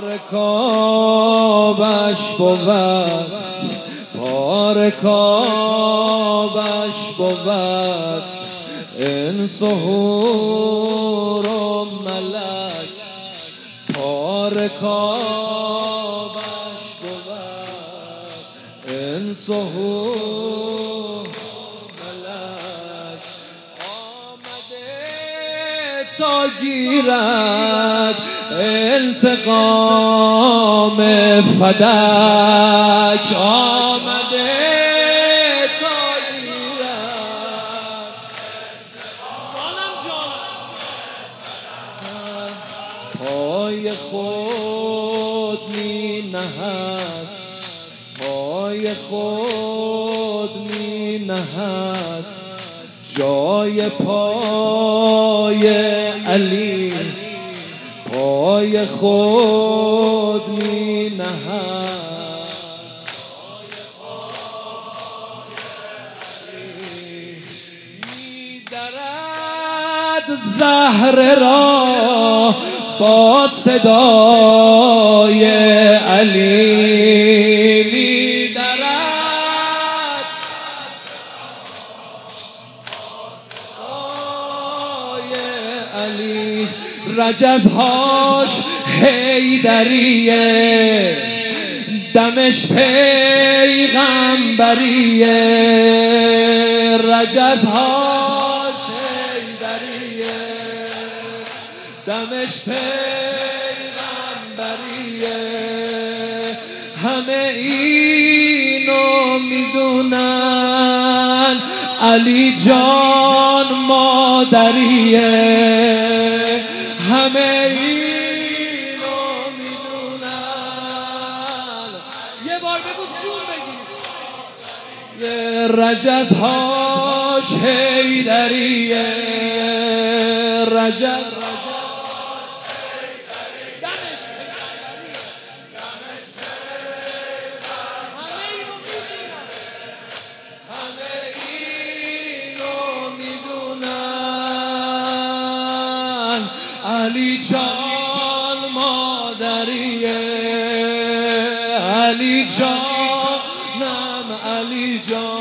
رکابش بود، پا رکابش بود، انس و حور و ملک. پا رکابش بود، انس و حور ملک. آمده تا گیرد انتقام فدک، آمده تا گیرد پای خود می نهد، پای خود می نهد، جای پای علی پای خود می نهد. می درد زهره را با صدای علی، می درد صدای علی. رجزهاش حیدریه، دمش پیغمبریه. رجزهاش حیدریه، دمش پیغمبریه. همه اینو میدونن، علی جان مادریه. همه اینو میدونن، یه بار بگو جون بگیر. رجزهاش حیدریه، رجز علی جان مادریه، علی جانم، علی جان.